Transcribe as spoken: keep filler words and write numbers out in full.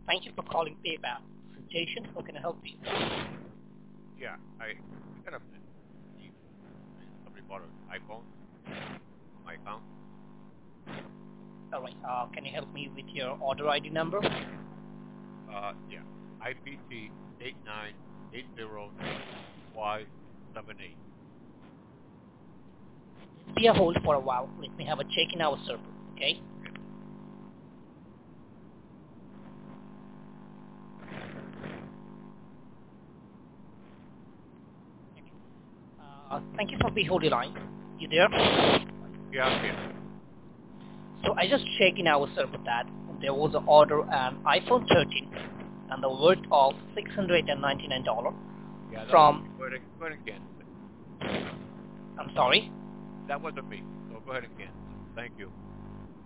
Thank you for calling PayPal. Jason, how can I help you? Yeah, I got a somebody bought an iPhone on my account. All right. Uh, can you help me with your order I D number? Uh, yeah, I P T eight nine eight zero Y seven eight. Be a hold for a while. Let me have a check in our server. Okay. Uh, thank you for the holding line. You there? Yeah, I'm here. So I just checked in our server that there was an order an iPhone thirteen and the worth of six hundred ninety-nine dollars Yeah, that from. was, go ahead and, go ahead and cancel it. I'm sorry. That wasn't me. So go ahead and cancel it. Thank you.